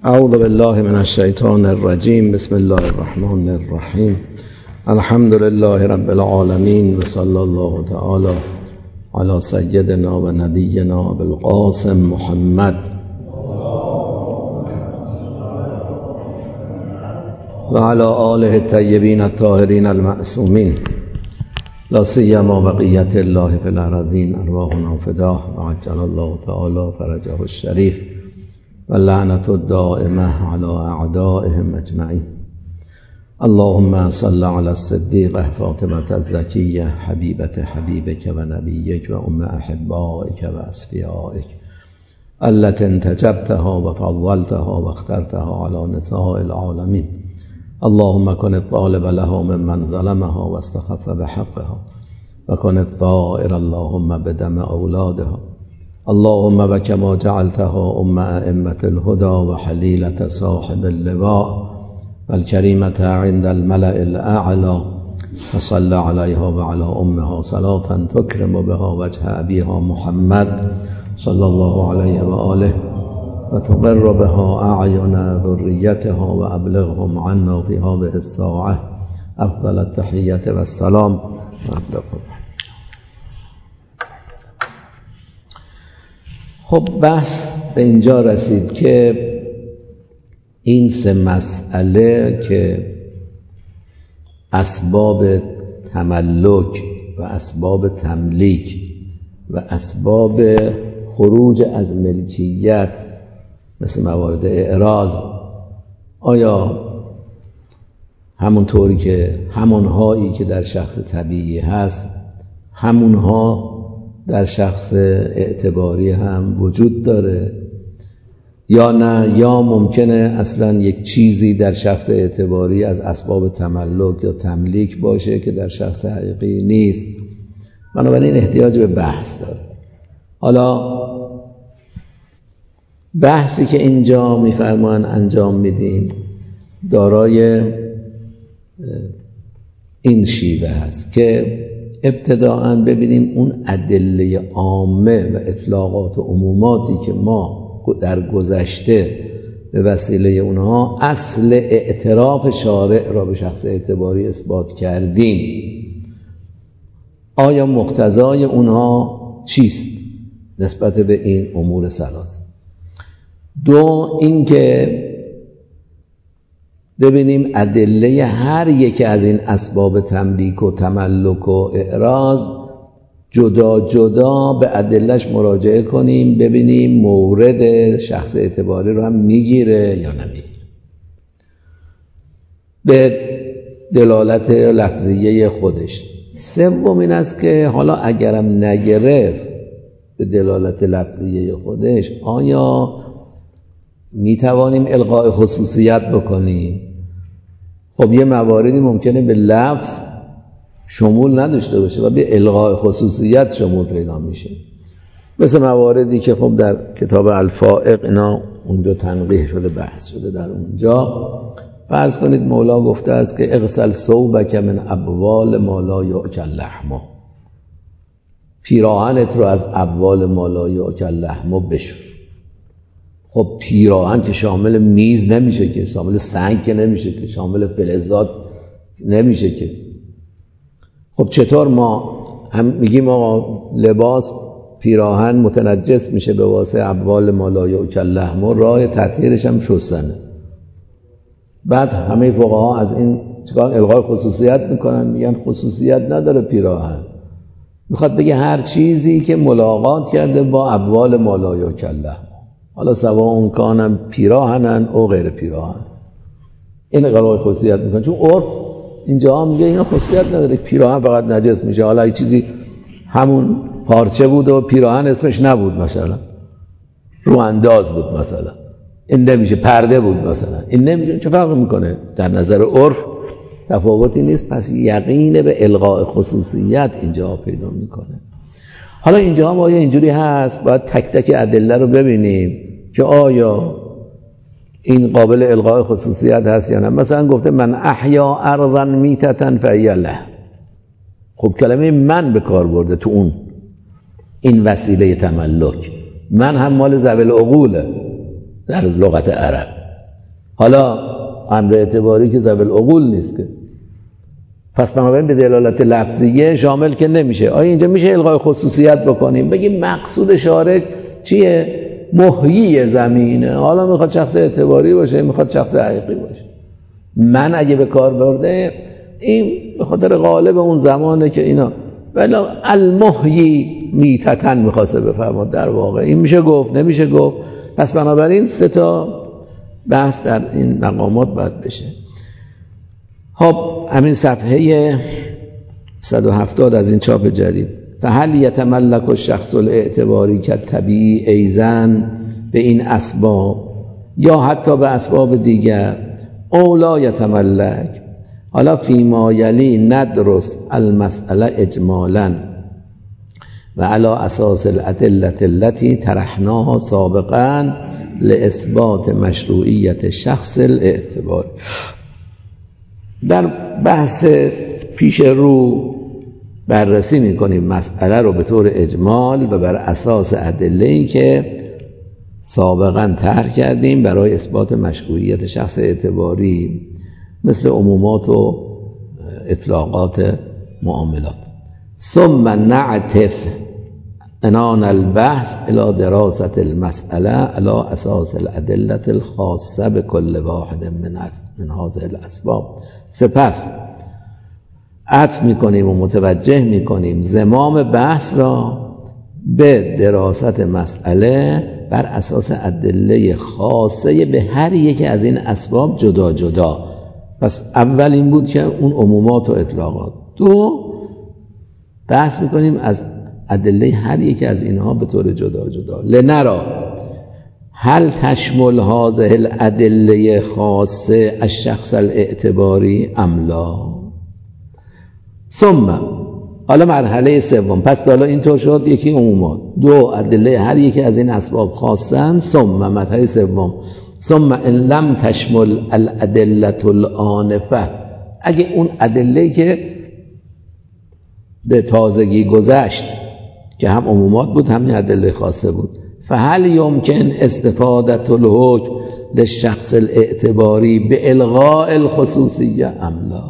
اعوذ بالله من الشیطان الرجیم. بسم الله الرحمن الرحیم. الحمد لله رب العالمین و صلی الله تعالی علی سیدنا و نبینا ابوالقاسم محمد و علی آله الطیبین الطاهرین المعصومین، لا سیما بقیت الله فی الارضین، ارواحنا فداه و عجل الله تعالی فرجه الشریف و لعنت الدائمه علی اعدائهم اجمعین. اللهم صل علی الصدیقه فاطمه الزکیه حبیبت حبیبک و نبیک و ام احبائک و اصفیائک التي انتجبتها و فضلتها و اخترتها علی نساء العالمین. اللهم كن الطالب لها ممن ظلمها واستخف بحقها و كن الثائر اللهم بدم اولادها. اللهم وكما جعلتها ام ائمه الهدى وحليلة صاحب اللواء والكريمة عند الملأ الاعلى، فصل عليها وعلى امها صلاة تكرم بها وجه ابيها محمد صلى الله عليه وآله وتقر بها اعين ذريتها وابلغهم عنا في هذه الساعة افضل التحية والسلام. خب بحث به اینجا رسید که این سه مسئله که اسباب تملک و اسباب تملیک و اسباب خروج از ملکیت مثل موارد اعراض، آیا همونطوری که همونهایی که در شخص طبیعی هست همونها در شخص اعتباری هم وجود داره یا نه، یا ممکنه اصلا یک چیزی در شخص اعتباری از اسباب تملک یا تملیک باشه که در شخص حقیقی نیست. بنابراین احتیاج به بحث داره. حالا بحثی که اینجا میفرمان انجام میدیم دارای این شیوه هست که ابتداءً ببینیم اون ادله عامه و اطلاقات و عموماتی که ما در گذشته به وسیله اونها اصل اعتراف شارع را به شخص اعتباری اثبات کردیم، آیا مقتضای اونها چیست نسبت به این امور ثلاثه. دو، اینکه ببینیم ادله هر یک از این اسباب تملیک و تملک و اعراض جدا جدا به ادلهش مراجعه کنیم، ببینیم مورد شخص اعتباری رو هم میگیره یا نمیگیره. به دلالت لفظیه خودش. سوم این است که حالا اگرم نگرفت به دلالت لفظیه خودش، آیا میتوانیم الغاء خصوصیت بکنیم؟ خب یه مواردی ممکنه به لفظ شمول نداشته باشه و به الغاء خصوصیت شمول پیدا میشه، مثل مواردی که خب در کتاب الفائق اینا اونجا تنقیح شده، بحث شده. در اونجا فرض کنید مولا گفته است که اغسل ثوبک من ابوال ما لا یؤکل لحمه، پیراهنت رو از ابوال ما لا یؤکل لحمه بشور. خب پیراهن که شامل میز نمیشه که، شامل سنگ که نمیشه که، شامل فلزات نمیشه که. خب چطور ما هم میگیم آقا لباس پیراهن متنجس میشه به واسطه ابوال ما لا یؤکل لحمه، راه تطهیرش هم شستنه. بعد همه فقها از این چیکار؟ الغای خصوصیت میکنن، میگن خصوصیت نداره پیراهن. میخواد بگه هر چیزی که ملاقات کرده با ابوال ما لا یؤکل لحمه، حالا سواء کانم پیراهنن او غیر پیراهن، این الغای خصوصیت میکنن. چون عرف اینجا میگه اینا خصوصیت نداره، پیراهن فقط نجس میشه. حالا این چیزی همون پارچه بود و پیراهن اسمش نبود، مثلا رو انداز بود، مثلا این نمیشه، پرده بود مثلا این نمیشه. چه فرق میکنه؟ در نظر عرف تفاوتی نیست. پس یقین به الغاء خصوصیت اینجا پیدا میکنه. حالا اینجا هم آیا اینجوری هست؟ باید تک تک ادله رو ببینیم که آیا این قابل الغاء خصوصیت هست یا نه. مثلا گفته من احیا ارضا میتة فهی له. خب کلمه من به کار برده تو اون این وسیله تملک. من هم مال ذوی العقوله در لغت عرب، حالا امر اعتباری که ذوی العقول نیست که، پس بنابراین به دلالت لفظیه شامل که نمیشه. آیا اینجا میشه الغای خصوصیت بکنیم بگیم مقصود شارع چیه؟ محیی زمینه. حالا میخواد شخص اعتباری باشه، میخواد شخص حقیقی باشه. من اگه به کار برده این به خاطر غالب اون زمانه که اینا ولی المحیی میتتن میخواسته بفرماد. در واقع این میشه گفت نمیشه گفت. پس بنابراین 3 بحث در این مقامات باید بشه. خب همین صفحه 170 از این چاپ جدید. فهل یتملک الشخص الاعتباری که طبیعی ایزن به این اسباب یا حتی به اسباب دیگر او لا یتملک. حالا فیما یلی ندرس المسئله اجمالا و علی اساس الادله التي طرحناها سابقا لاثبات مشروعیت شخص الاعتباری. در بحث پیش رو بررسی میکنیم مسئله رو به طور اجمال و بر اساس ادله‌ای که سابقا طرح کردیم برای اثبات مشروعیت شخص اعتباری، مثل عمومات و اطلاقات معاملات. ثم نعطف عنان البحث الى دراسة المسألة على اساس الادلة الخاصة بكل واحد من هذه الاسباب. سپس عطف میکنیم و متوجه میکنیم زمام بحث را به دراست مسئله بر اساس ادله خاصه به هر یکی از این اسباب جدا جدا. پس اول این بود که اون عمومات و اطلاقات. 2 بحث میکنیم از ادله هر یکی از اینها به طور جدا جدا. لنرا هل تشمل هذه الادله خاصه الشخص الاعتباری ام لا. ثم حالا مرحله 3. پس حالا اینطور شد یکی عمومات، 2 ادله هر یکی از این اسباب خاصن. ثم مرحله 3 ثم ان لم تشمل الادله الآنفه. اگه اون ادله که به تازگی گذشت که هم عمومات بود هم ادله خاصه بود، فهل یمکن استفاده الحکم للشخص الاعتباری به الغاء الخصوصیه ام لا.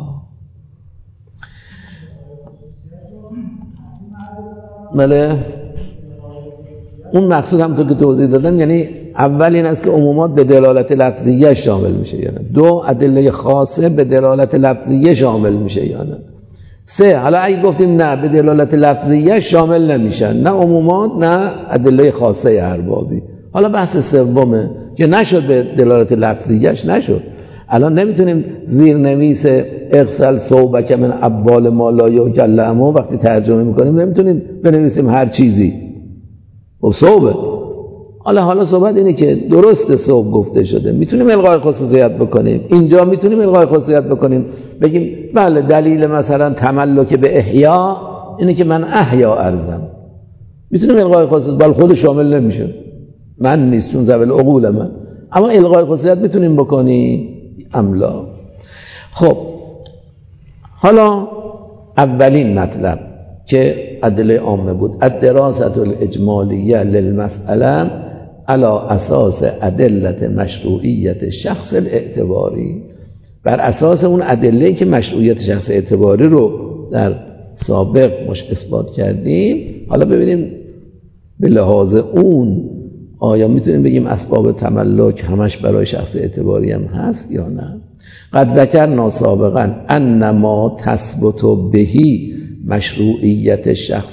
بله اون مقصود هم تو که توضیح دادم، یعنی اول این است که عمومات به دلالت لفظیه شامل میشه یا نه. 2 ادله خاصه به دلالت لفظیه شامل میشه یا نه. 3 حالا اگه گفتیم نه به دلالت لفظیه شامل نمیشن، نه عمومات نه ادله خاصه اربابی. حالا بحث 3 که نشد به دلالت لفظیهش نشد. الان نمیتونیم زیرنویس اغسل ثوبک من ابوال ما لا یؤکل لحمه وقتی ترجمه میکنیم نمیتونیم بنویسیم هر چیزی و ثوبه. حالا صحبت اینه که درست ثوب گفته شده، میتونیم الغای خصوصیت بکنیم. اینجا میتونیم الغای خصوصیت بکنیم، بگیم بله دلیل مثلا تملک به احیا اینه که من احیا ارزم. میتونیم الغای خصوصیت، بل خود شامل نمیشه، من نیست چون ذوی العقول من. اما الغای خصوصیت میتونیم بکنی املا. خب حالا اولین مطلب که ادله عامه بود، الدراسة الاجمالیه للمسئله علی اساس ادله مشروعیت شخص الاعتباری، بر اساس اون ادله که مشروعیت شخص اعتباری رو در سابق مش اثبات کردیم. حالا ببینیم به لحاظ اون آیا میتونیم بگیم اسباب تملک همش برای شخص اعتباری هم هست یا نه. قد ذکرنا سابقا ان ما تثبت بهی مشروعیت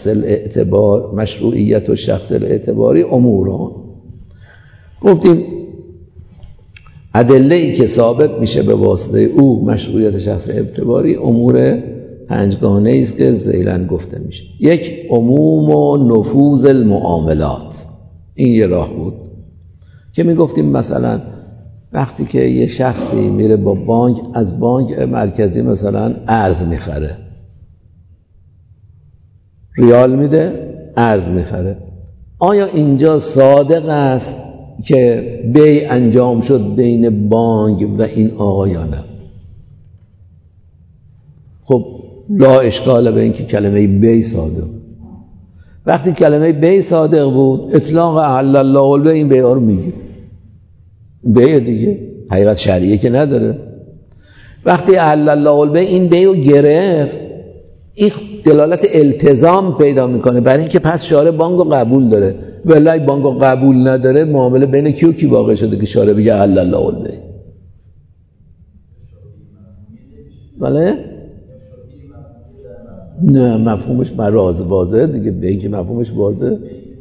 و شخص الاعتباری اموران. گفتیم ادله‌ای که ثابت میشه به واسطه او مشروعیت شخص اعتباری امور 5 گانه‌ای است که ذیلاً گفته میشه. 1 عموم و نفوذ المعاملات. این یه راه بود که میگفتیم مثلا وقتی که یه شخصی میره با بانک از بانک مرکزی مثلا ارز میخره، ریال میده ارز میخره، آیا اینجا صادق است که بیع انجام شد بین بانک و این آقا یا نه؟ خب لا اشکال به این که کلمه بیع صادق. وقتی کلمه بیع صادق بود اطلاق احل الله البیع این بیع رو میگه بیع دیگه. حقیقت شرعیه که نداره. وقتی احل الله البیع این بیع رو گرفت، این دلالت التزام پیدا میکنه برای اینکه پس شارع بانگو قبول داره. ولی بانگو قبول نداره، معامله بین کی و کی واقع شده که شارع بگه احل الله البیع؟ بله؟ نه مفهومش مراز واضحه دیگه، بیع که مفهومش واضحه.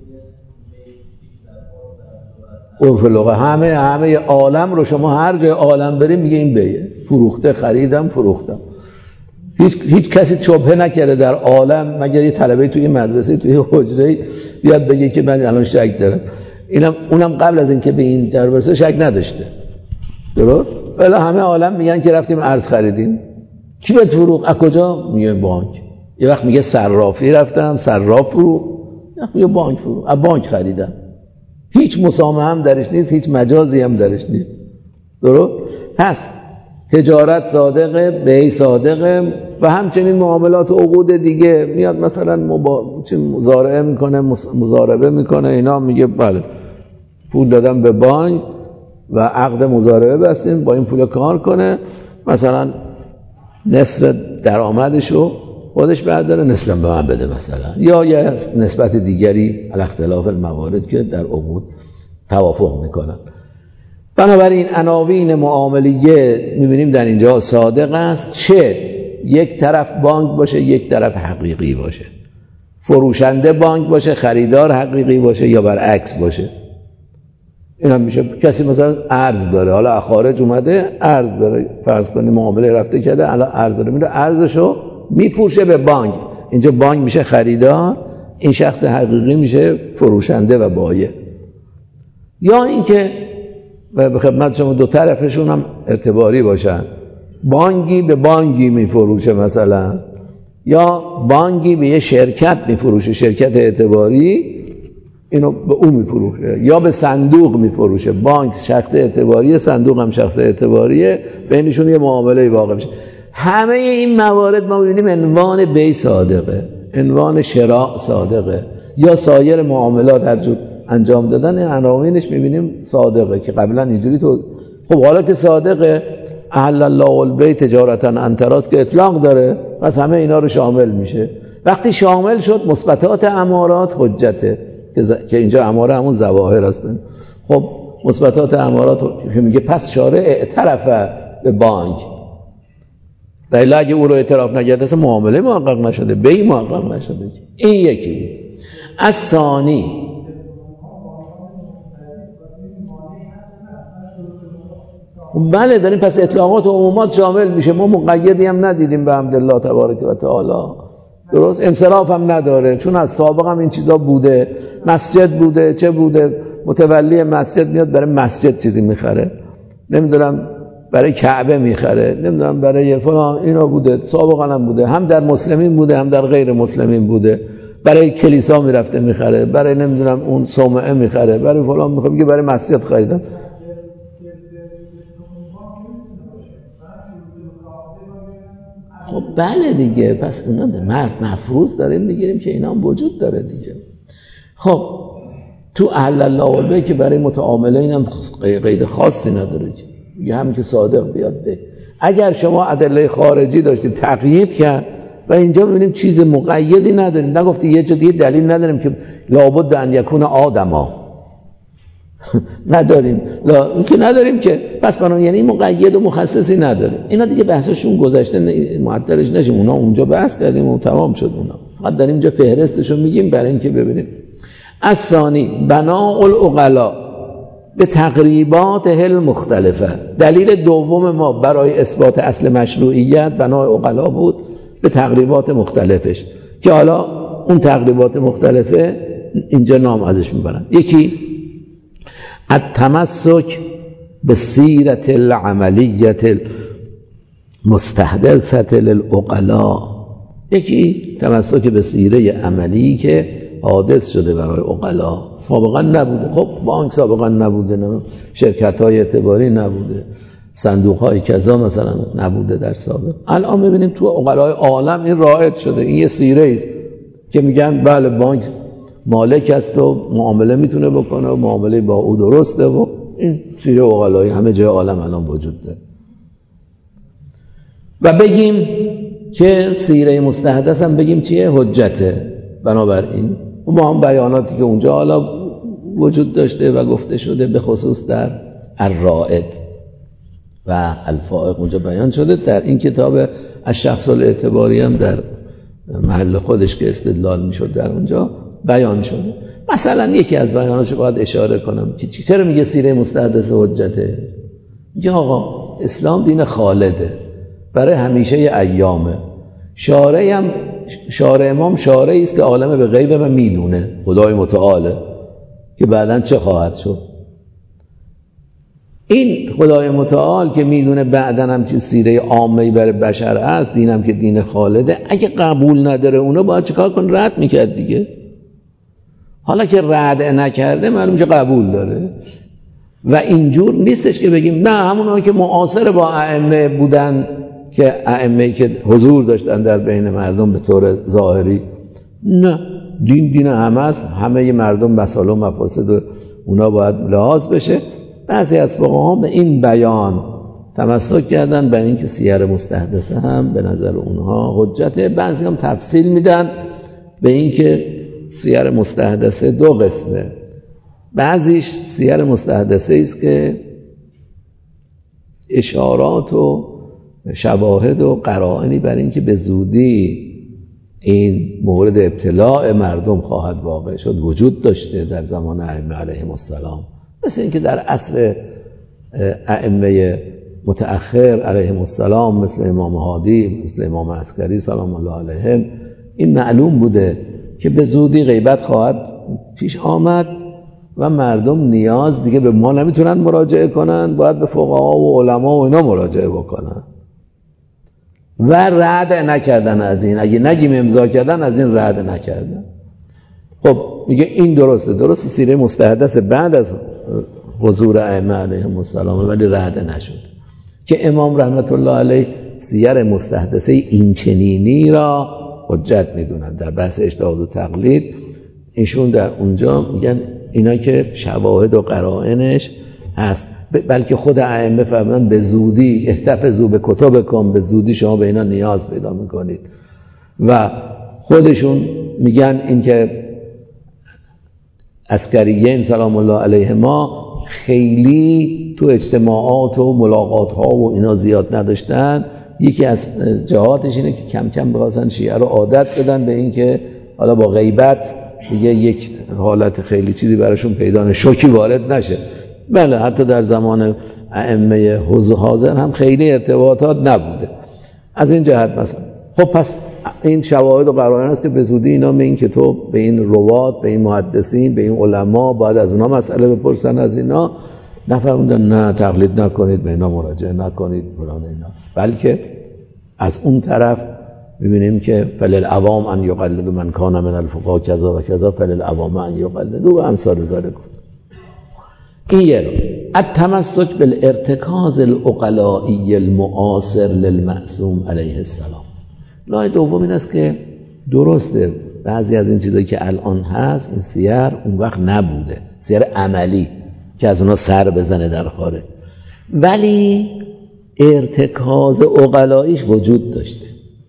عرف لغه همه عالم رو شما هر جای عالم بریم میگه این بیعه، فروخته، خریدم، فروختم. هیچ کسی شبهه نکرده در عالم مگر یه طلبه توی مدرسه توی حجره بیاد بگه که من الان شک دارم. اونم قبل از اینکه به این جر برسه شک نداشته. درست؟ ولی همه عالم میگن که رفتیم ارز خریدیم. کی بهت فروخت؟ از کجا؟ میگه بانک. یه وقت میگه صرافی رفتم، صراف فروخت. یه بانک فروخت، از بانک خریدم. هیچ مسامحه هم درش نیست، هیچ مجازی هم درش نیست. درست؟ پس تجارت صادقه، بیع صادقه و همچنین معاملات و عقود دیگه. میاد مثلا مزارعه میکنه، مزاربه میکنه، اینا میگه بله پول دادم به بانک و عقد مزاربه بستیم، با این پول کار کنه، مثلا نصف درآمدشو خودش برداره، نصف به من بده مثلا، یا یه نسبت دیگری علی اختلاف الموارد که در عقود توافق میکنن. بنابراین عناوین معاملیه میبینیم در اینجا صادق است، چه یک طرف بانک باشه یک طرف حقیقی باشه، فروشنده بانک باشه خریدار حقیقی باشه، یا برعکس باشه. این هم میشه کسی مثلا ارز داره، حالا خارج اومده ارز داره، فرض کنیم معامله رفته کرده، الان ارز داره، میره ارزشو میفروشه به بانک، اینجا بانک میشه خریدار، این شخص حقیقی میشه فروشنده و بایع. یا اینکه به خدمت شما دو طرفشون هم اعتباری باشن، بانکی به بانکی میفروشه مثلا، یا بانکی به یه شرکت میفروشه، شرکت اعتباری اینو به اون میفروشه، یا به صندوق میفروشه، بانک شخص اعتباریه، صندوق هم شخص اعتباریه، بینشون یه معامله واقع میشه. همه این موارد ما می‌بینیم عنوان بیع صادقه، عنوان شراء صادقه، یا سایر معاملات هر جور انجام دادن عناوینش می‌بینیم صادقه که قبلا اینجوری تو. خب حالا که صادقه، احل الله البیع تجارتا عن تراض که اطلاق داره، پس همه اینا رو شامل میشه. وقتی شامل شد مثبتات امارات حجته، که اینجا اماره همون ظواهر هستن. خب مثبتات امارات که میگه پس شارع اعترف به بانک، ولی اگه او رو اعتراف نکرده اصلا معامله محقق نشده، بیع محقق نشده. این یکی بود. از ثانی بله داریم، پس اطلاقات و عمومات شامل میشه، ما مقیدی هم ندیدیم به حمدالله تبارک و تعالی. درست؟ انصراف هم نداره، چون از سابق هم این چیزا بوده، مسجد بوده، چه بوده، متولی مسجد میاد برای مسجد چیزی میخره، نمیدونم برای کعبه میخره، نمیدونم برای فلان، اینا بوده، سابقا هم بوده، هم در مسلمین بوده هم در غیر مسلمین بوده، برای کلیسا میرفته میخره، برای نمیدونم اون صومعه میخره، برای فلان میخره، میگه برای مسجد خریدم. خب بله دیگه، پس اونا مفروض داریم میگیریم که اینا هم وجود داره دیگه. خب تو احل الله البیع که برای متعاملین هم قید خاصی نداره، میگه هم که صادق بیاد به. اگر شما ادله خارجی داشتید تقیید کرد، و اینجا میبینیم چیز مقیدی نداریم، نگفتی یه جدی دلیل نداریم که لابد ان یکون آدما نداریم، این که نداریم که پس بنابراین یعنی مقید و مخصصی نداریم. اینا دیگه بحثشون گذشته، معطلش نشیم، اونا اونجا بحث کردیم و تمام شد. اونا فقط داریم اینجا فهرستشو میگیم برای اینکه ببینیم. از ثانی بناء العقلاء به تقریبات هل مختلفه. دلیل دوم ما برای اثبات اصل مشروعیت بناء عقلاء بود به تقریبات مختلفش، که حالا اون تقریبات مختلفه اینجا نام ازش میبرن. یکی التمسک به سیرت العملیت المستحدثه للعقلاء، یکی تمسک به سیره عملی که حادث شده برای عقلا، سابقا نبوده. خب بانک سابقا نبوده، شرکت‌های اعتباری نبوده، صندوق‌های کذا مثلا نبوده در سابق. الان می‌بینیم تو عقلای عالم این رایج شده، این یه سیره است که میگن بله بانک مالک است و معامله میتونه بکنه و معامله با او درسته و این سیره عقلایی همه جای عالم الان وجود داره. و بگیم که سیره مستحدث هم بگیم چیه؟ حجته. بنابراین ما هم بیاناتی که اونجا حالا وجود داشته و گفته شده به خصوص در الرائد و الفائق اونجا بیان شده، در این کتاب الشخص الاعتباری هم در محل خودش که استدلال میشد در اونجا بیان شده. مثلا یکی از بیاناتش باید اشاره کنم که چرا میگه سیره مستحدث حجته؟ میگه آقا اسلام دین خالده، برای همیشه ایامه. شارع امام شارعی است که عالم به غیب و میدونه، خدای متعاله که بعداً چه خواهد شد. این خدای متعال که میدونه بعداً هم چه سیره عامه‌ای برای بشر است، دینم که دین خالده، اگه قبول نداره اونو باید چیکار کن؟ رد میکرد دیگه. حالا که رد نکرده معلوم میشه قبول داره. و اینجور نیستش که بگیم نه همونایی که معاصر با ائمه بودن، که ائمه‌ای که حضور داشتن در بین مردم به طور ظاهری، نه، دین همه است، همه مردم مسائل و مفاسد اونا باید لحاظ بشه. بعضی از فقها به این بیان تمسک کردن، به اینکه سیر مستحدثه هم به نظر اونها حجته. بعضی هم تفصیل میدن به اینکه سیر مستحدثه دو قسمه. بعضیش سیر مستحدثه است که اشارات و شواهد و قرائنی بر اینکه به زودی این مورد ابتلاع مردم خواهد واقع شد وجود داشته در زمان ائمه علیهم السلام، مثل اینکه در عصر ائمه متأخر علیهم السلام مثل امام هادی، مثل امام عسکری سلام الله علیهم، این معلوم بوده که به زودی غیبت خواهد پیش آمد و مردم نیاز دیگه به ما نمیتونن مراجعه کنن، باید به فقها و علما و اینا مراجعه بکنن. و رد نکردن از این، اگه نگیم امضا کردن، از این رد نکردن. خب میگه این درسته سیره مستحدث بعد از حضور ائمه علیهم السلام ولی رد نشد، که امام رحمت الله علیه سیر مستحدثه این چنینی را حجت میدونن. در بحث اجتهاد و تقلید ایشون در اونجا میگن اینا که شواهد و قرائنش هست، بلکه خود ائمه فرمودن به زودی احتفظوا به کتبکم، به زودی شما به اینا نیاز پیدا میکنید. و خودشون میگن این که عسکریین سلام الله علیهما خیلی تو اجتماعات و ملاقات ها و اینا زیاد نداشتن. یکی از جهاتش اینه که کم کم بخواستن شیعه رو عادت بدن به این که حالا با غیبت دیگه یک حالت خیلی چیزی براشون پیدا نشه، شوکی وارد نشه. بله حتی در زمان ائمه حاضر هم خیلی ارتباطات نبوده از این جهت مثلا. خب پس این شواهد و قرائن است که به زودی اینا به این که تو به این روات، به این محدثین، به این علما باید از اونا مسئله بپرسن، از اینا نفرموندن نه تقلید نکنید، به اینا مراجعه نکنید فلان اینا، بلکه از اون طرف می‌بینیم که فللعوام ان یقلدوا من کان من الفقهاء کذا و کذا فللعوام ان یقلدوا و امثال ذلک. این یه رو التمسک بالارتکاز العقلایی المعاصر للمعصوم علیه السلام. نوع دوم این است که درسته بعضی از این چیزایی که الان هست این سیر اون وقت نبوده، سیر عملی که از اونا سر بزنه در خارج، ولی ارتکاز عقلاییش وجود داشته.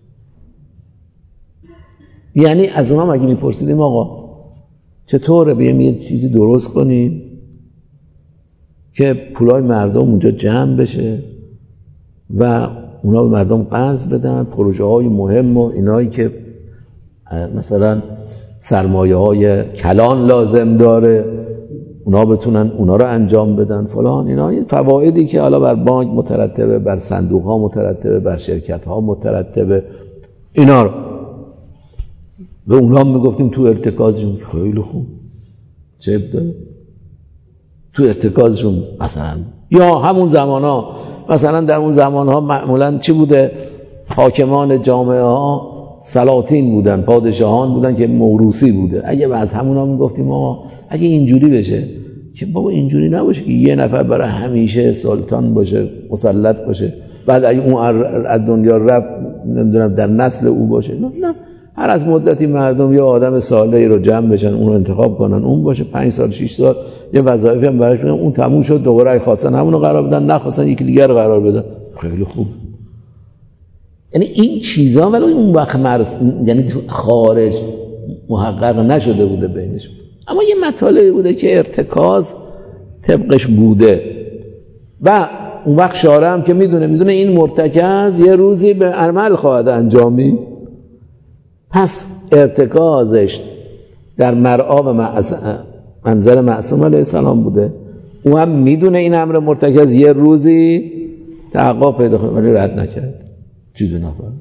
یعنی از اونا مگه میپرسیدیم آقا چطوره بیایم یه چیزی درست کنیم که پولای مردم اونجا جمع بشه و اونا به مردم قرض بدن، پروژه های مهم و اینایی که مثلا سرمایه های کلان لازم داره اونا بتونن اونا رو انجام بدن فلان اینا. این فوایدی که حالا بر بانک مترتبه، بر صندوق ها مترتبه، بر شرکت ها مترتبه، اینا رو به اونا میگفتیم تو ارتکازشون خیلی خوب جب داره تو ارتکازشون. مثلا یا همون زمان ها، مثلا در اون زمان ها معمولا چی بوده؟ حاکمان جامعه ها سلاطین بودن، پادشاهان بودن که موروثی بوده. اگه از همون ها میگفتیم آقا اگه اینجوری بشه که بابا اینجوری نباشه که یه نفر برای همیشه سلطان باشه، مسلط باشه، بعد اگه اون از دنیا رفت نمیدونم در نسل او باشه، نه هر از مدتی مردم یا آدم صالحی رو جمع بشن، اون رو انتخاب کنن، اون باشه 5 سال 6 سال یه وظایفی هم براش بدن، اون تموم شد دوباره خواستن همون رو قرار بدن، نخواستن یکی دیگر رو قرار بدن. خیلی خوب. یعنی این چیزا ولی اون وقت یعنی تو خارج محقق نشده بوده بینشون، اما یه مطالبی بوده که ارتکاز طبقش بوده و اون وقت شارع هم که میدونه این مرتکز یه روزی به عمل خواهد انجامی، پس ارتکازش در مرعا و منزل معصوم علیه السلام بوده. او هم میدونه این امر مرتکز یه روزی تحقق پیدا کنه ولی رد نکرد، چیزی نفرد.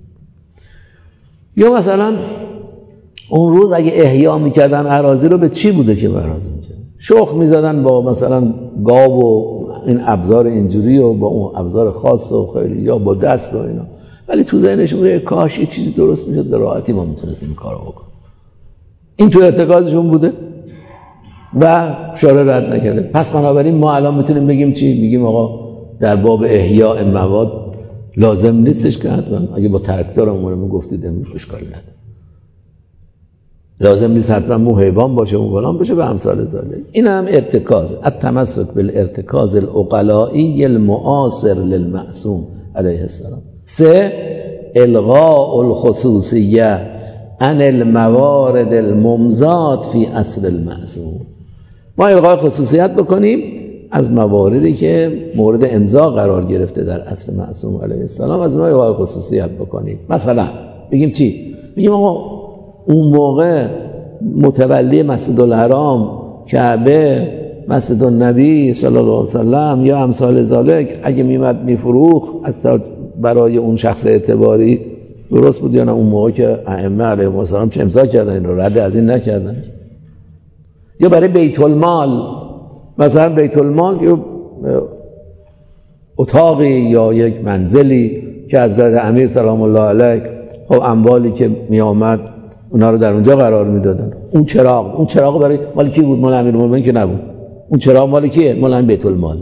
یا مثلا اون روز اگه احیا میکردن اراضی رو به چی بوده که براز میکردن؟ شخ میزدن با مثلا گاو و این ابزار اینجوری و با اون ابزار خاص و خیلی یا با دست و اینا، ولی تو ذهنشون بوده کاش یه چیزی درست میشد به راحتی ما میتونستیم این کارو بکنیم. این تو ارتکازشون بوده و شارع رد نکرده. پس بنابراین ما الان میتونیم بگیم چی؟ میگیم آقا در باب احیاء مواد لازم نیستش که حتما اگه با ترکدار امورمون گفتید امروز اشکالی نداره، لازم نیست حتما اون حیوان باشه اون فلان باشه و امثال ذالک. این هم ارتکاز، التمسک بالارتکاز العقلائی المعاصر للمعصوم علیه السلام. 3 الغاء الخصوصیه عن الموارد الممزات فی اصل المعصوم. ما الغاء خصوصیت بکنیم از مواردی که مورد امضا قرار گرفته در اصل معصوم علیه السلام، از ما الغاء خصوصیت بکنیم. مثلا بگیم چی؟ بگیم آقا اون موقع متولی مسجد الحرام، کعبه، مسجد النبی صلی الله علیه وسلم یا امثال ذالک اگه میمد میفروخ از برای اون شخص اعتباری درست بود یا نه؟ اون موقع که ائمه علیهم السلام چه امضا کردن این رو رد از این نکردن. یا برای بیت المال، مثلا بیت المال یا اتاقی یا یک منزلی که حضرت امیر سلام الله علیه خب اموالی که می آمد اونا رو در اونجا قرار میدادن. اون چراغ برای مال کی بود؟ مال امیرالمومنین که نبود. اون چراغ مال کیه؟ مال بیت المال.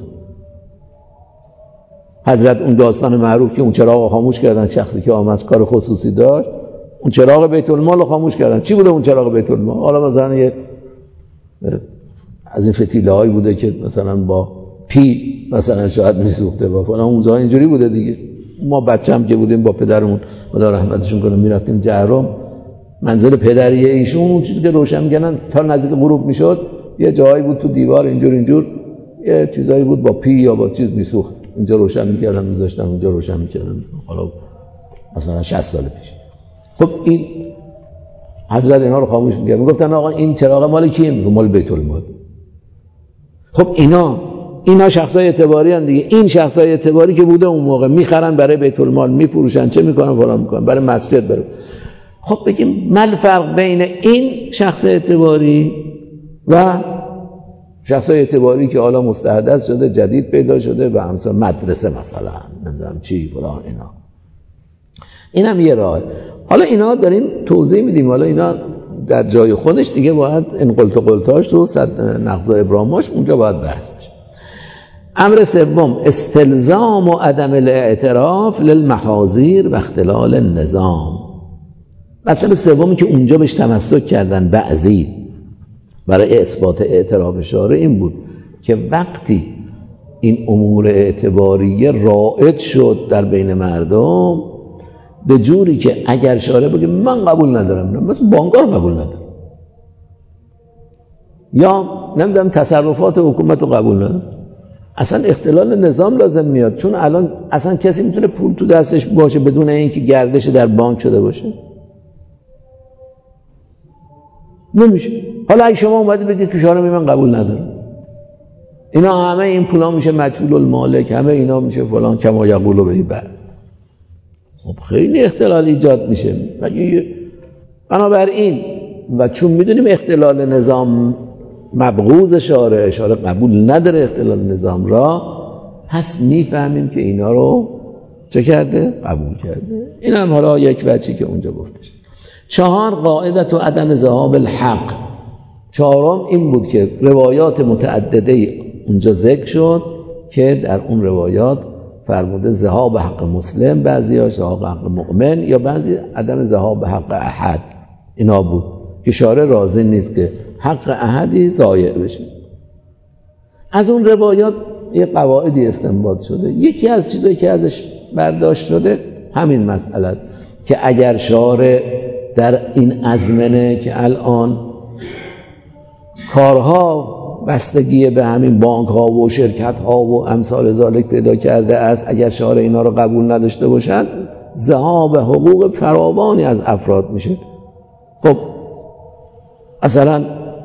حضرت اون داستان معروف که اون چراغ رو خاموش کردن، شخصی که آمد کار خصوصی داشت اون چراغ بیت المال رو خاموش کردن. چی بوده اون چراغ بیت المال؟ حالا مثلا یه از این فتیله هایی بوده که مثلا با پی مثلا شاید میسوخته با فلان، اونجا اینجوری بوده دیگه. ما بچه‌ام که بودیم با پدرمون خدا رحمتشون کنه میرفتیم جهرم، منزل پدری ایشون اون چیزی که روشن می‌کردن تا نزدیک غروب میشد یه جایی بود تو دیوار اینجور یه چیزایی بود با پی یا با چیز میسوخت، اینجا روشن می‌کردن می‌ذاشتن اونجا روشن می‌کردن. حالا مثلا 60 سال پیش. خب این حضرت اینا رو خاموش می‌کرد، میگفتن آقا این چراغ مال کیه؟ میگه مال بیت المال. خب اینا شخصای اعتباری ان دیگه. این شخصای اعتباری که بوده اون موقع میخرن برای بیت المال، میفروشن، چه میکنن فلان میکنن برای مسجد برای. خب بگیم من فرق بین این شخص اعتباری و شخصای اعتباری که حالا مستحدث شده جدید پیدا شده و همسا مدرسه مثلا نمیدونم چی فلان این هم یه راه. حالا اینا داریم توضیح میدیم، حالا اینا در جای خودش دیگه باید این قلتاش تو نقض و ابراماش اونجا باید بحث بشه. امر سوم استلزام و عدم الاعتراف للمحاذیر و اختلال النظام. مطلب سومی که اونجا بهش تمسک کردن بعضی برای اثبات اعتراف شارع این بود که وقتی این امور اعتباریه رائج شد در بین مردم به جوری که اگر شارع بگه من قبول ندارم، مثلا بانک‌ها قبول ندارم یا نمیدونم تصرفات حکومت رو قبول ندارم، اصلا اختلال نظام لازم میاد. چون الان اصلا کسی میتونه پول تو دستش باشه بدون اینکه گردش در بانک شده باشه؟ نمیشه. حالا اگه شما اومدی بگید که شارع من قبول ندارم، اینا همه این پولا میشه مجهول المالک، همه اینا میشه فلان کما یقولو به بعد، خب خیلی اختلال ایجاد میشه. بنابراین و چون میدونیم اختلال نظام مبغوض شارع قبول نداره اختلال نظام را، پس میفهمیم که اینا رو چه کرده؟ قبول کرده. این هم حالا یک وجهی که اونجا گفتش. 4 قاعدت و عدم ذهاب الحق. 4م این بود که روایات متعدده اونجا ذکر شد که در اون روایات فرموده ذهاب حق مسلم، بعضی‌ها ذهاب حق مؤمن، یا بعضی عدم ذهاب حق احد. اینا بود که شارع راضی نیست که حق احدی ضایع بشه. از اون روایات یه قواعدی استنباط شده. یکی از چیزایی که ازش برداشت شده همین مسئله است که اگر شارع در این ازمنه که الان کارها بستگی به همین بانک ها و شرکت ها و امثال ذالک پیدا کرده است، اگر شارع اینا رو قبول نداشته باشد ذهاب حقوق فراوانی از افراد میشه. خب مثلا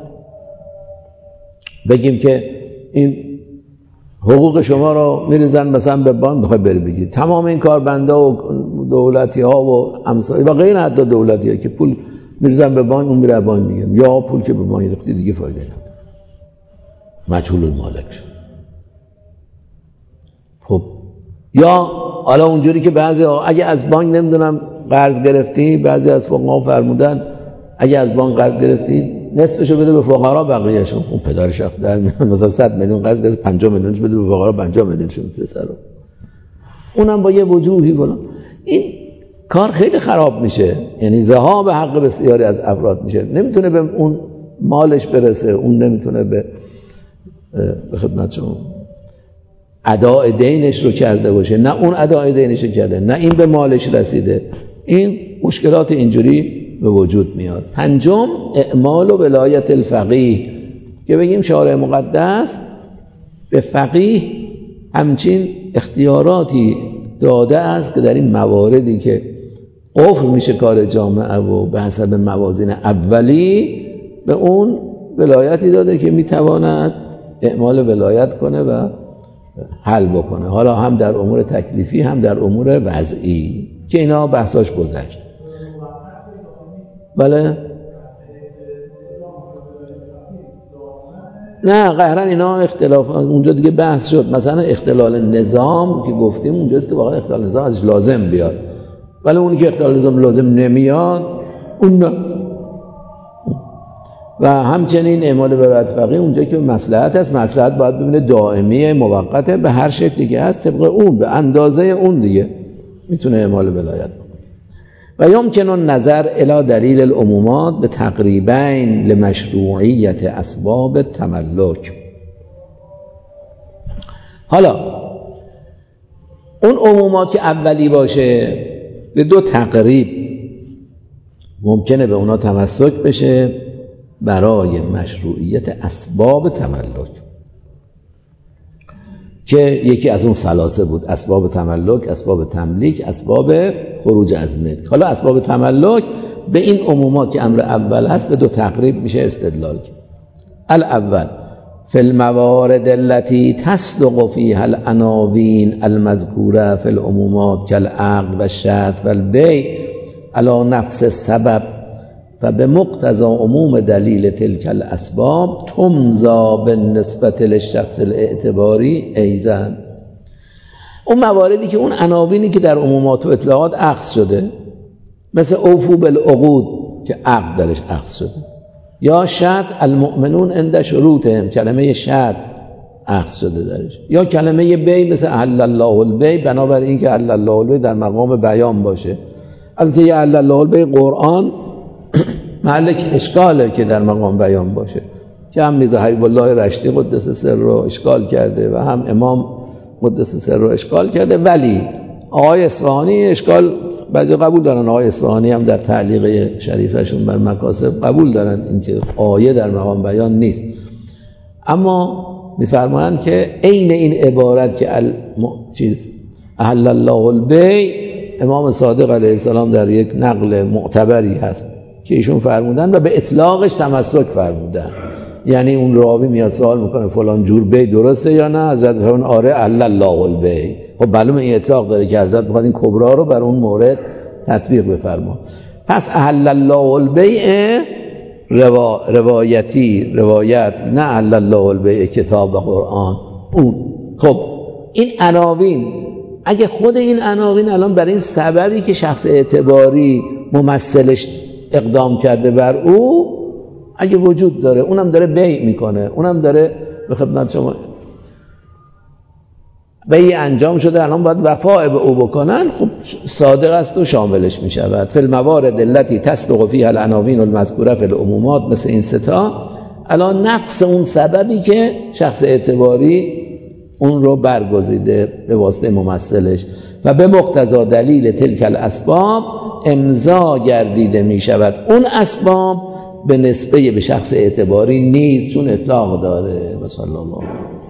بگیم که این حقوق شما رو میریزن مثلا به بانک، بخوای بری بگی تمام این کاربندا و دولتی ها و امثال و غیر حتی دولتی ها که پول میریزن به بانک، اون میره بانک میگم یا پول که به بانک ریختی دیگه فایده نداره، مجهول المالک شد. خب یا حالا اونجوری که بعضی اگه از بانک نمیدونم قرض گرفتی، بعضی از فقها فرمودن اگه از بانک قرض گرفتی نصفشو بده به فقرا، بقیه‌شو اون پدر شخص در مثلا 100 میلیون قرض گرفت 50 میلیونش بده به فقرا، 50 میلیونش میرسه رو، اونم با یه وجوهی بالا. این کار خیلی خراب میشه، یعنی ذهاب حق بسیاری از افراد میشه، نمیتونه به اون مالش برسه، اون نمیتونه به خدمت شما اداء دینش رو کرده باشه، نه اون اداء دینش رو کرده، نه این به مالش رسیده. این مشکلات اینجوری به وجود میاد. پنجم اعمال و ولایت الفقیه، که بگیم شارع مقدس به فقیه همچین اختیاراتی داده است که در این مواردی که قفل میشه کار جامعه و به حسب موازین اولی به اون ولایتی داده که میتواند اعمال ولایت کنه و حل بکنه، حالا هم در امور تکلیفی هم در امور وضعی که اینا بحثاش گذشت. بله نه قهرن اینا اختلاف اونجا دیگه بحث شد. مثلا اختلال نظام که گفتیم اونجاست که واقعا اختلال نظام ازش لازم بیاد، ولی اونی که اختلال نظام لازم نمیاد اون نه. و همچنین اعمال ولایت فقیه اونجا که مصلحت هست، مصلحت باید ببینه دائمی موقته به هر شکلی که هست، طبق اون به اندازه اون دیگه میتونه اعمال ولایت بکنه. و یمکن النظر الی دلیل العمومات به تقریبین لمشروعیت اسباب تملک. حالا اون عمومات که اولی باشه به دو تقریب ممکنه به اونا تمسک بشه برای مشروعیت اسباب تملک، که یکی از اون ثلاثه بود: اسباب تملک، اسباب تملیک، اسباب خروج از ملک. حالا اسباب تملک به این عمومات که امر اول هست به دو تقریب میشه استدلال کرد. الاول فی الموارد التي تصدق فيها العناوین المذکوره فی العمومات كالعقد و الشرط و البیع علی نفس السبب فبمقتضى عموم دلیل تلك الاسباب تمضى بالنسبة للشخص الاعتباری ایضا. اون مواردی که اون عناوینی که در عمومات و اطلاقات اخذ شده، مثل اوفو بالعقود که عقد درش اخذ شده، یا شرط المؤمنون عند شروطهم کلمه شرط اخذ شده درش، یا کلمه بیع مثل احل الله البیع، بنابراین این که احل الله البیع در مقام بیان باشه. البته یه احل الله البیع قرآن محل اشکاله که در مقام بیان باشه، که هم میرزا حبیب الله رشتی قدس سر رو اشکال کرده و هم امام قدس سر رو اشکال کرده، ولی آقای اصفهانی اشکال بعضی قبول دارن. آقای اصفهانی هم در تعلیق شریفشون بر مکاسب قبول دارن اینکه آیه در مقام بیان نیست، اما میفرمایند که عین این عبارت که احل الله البیع، امام صادق علیه السلام در یک نقل معتبری هست که ایشون فرمودن و به اطلاقش تمسک فرمودن، یعنی اون راوی میاد سوال میکنه فلان جور بیع درسته یا نه، حضرت فرمودن آره احل الله البیع. خب معلومه این اطلاق داره که حضرت میخواد این کبرا رو بر اون مورد تطبیق بفرما. پس احل الله البیع روایتی روایت، نه احل الله البیع کتاب و قرآن اون. خب این عناوین، اگه خود این عناوین الان برای این سببی که شخص اعتباری ممثلش اقدام کرده بر او اگه وجود داره، اونم داره بیع میکنه، اونم داره به خدمت شما و این انجام شده، الان باید وفاء به او بکنن، خب صادق است و شاملش می شود. فی الموارد التي تصدق فيها العناوین المذکوره فی العمومات، مثل این ستا، الان نفس اون سببی که شخص اعتباری اون رو برگزیده به واسطه ممثلش و به مقتضا دلیل تلک الاسباب امضا گردیده می شود اون اسباب به نسبه به شخص اعتباری نیز، چون اطلاق داره. و صلی الله